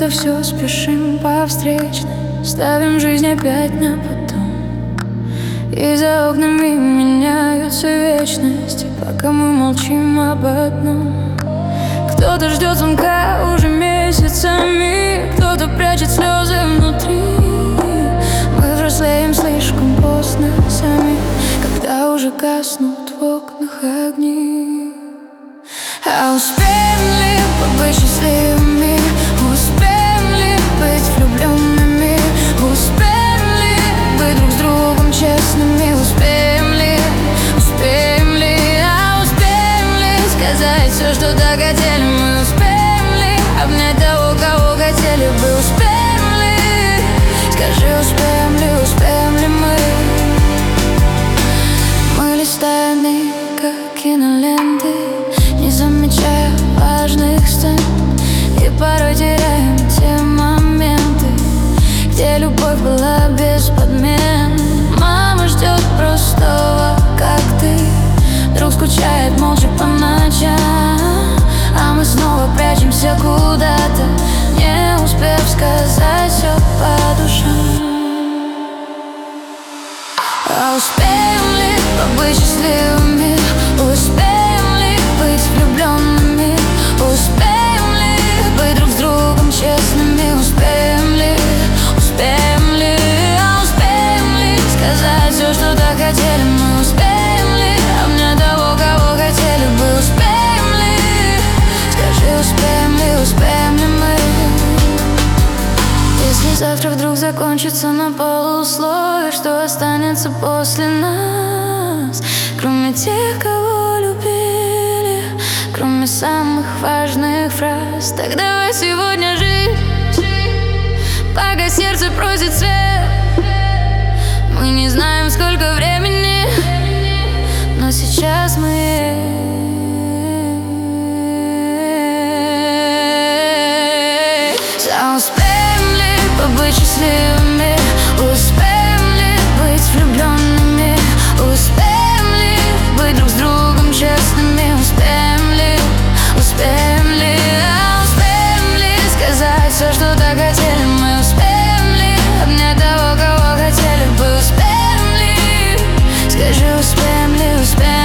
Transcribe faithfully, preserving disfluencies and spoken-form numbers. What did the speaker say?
за все спешим по встречной, ставим жизнь опять на потом. И за окнами меняются вечности, пока мы молчим об одном. Кто-то ждет звонка уже месяцами, кто-то прячет слезы внутри. Мы взрослеем слишком поздно сами, когда уже гаснут в окнах огни. А успеем ли побыть счастливыми? Успеем ли быть влюбленными? Успеем ли быть друг с другом честными? Успеем ли, успеем ли, а успеем ли сказать все, что так хотели? Мы успеем ли обнять того, кого хотели бы? Успеем ли, скажи, успеем ли, успеем ли мы? Мы листаем дни, как киноленты, не замечая важных сцен, и порой теряем те моменты, где любовь была без подмен. Мама ждет простого, как ты, друг скучает молча по ночам, а мы снова прячемся куда-то, не успев сказать все по душам. А успеем ли побыть счастливыми? Успеем ли быть влюбленными? Успеем ли быть друг с другом честными? Успеем ли, успеем ли, а успеем ли сказать все, что так хотели? Мы успеем ли обнять того, кого хотели бы? Успеем ли, скажи, успеем ли, успеем ли мы? Если завтра вдруг закончится на полусловие, что останется после нас, кроме тех, кого любили, кроме самых важных фраз? Так давай сегодня жить, пока сердце просит свет. Мы не знаем, сколько времени, но сейчас мы есть. А успеем ли побыть счастливыми? Успеем ли быть влюбленными? Успеем ли быть друг с другом честными? Успеем ли, успеем ли, а успеем ли сказать все, что так хотели? Мы успеем ли обнять того, кого хотели бы? Успеем ли, скажи, успеем ли, успеем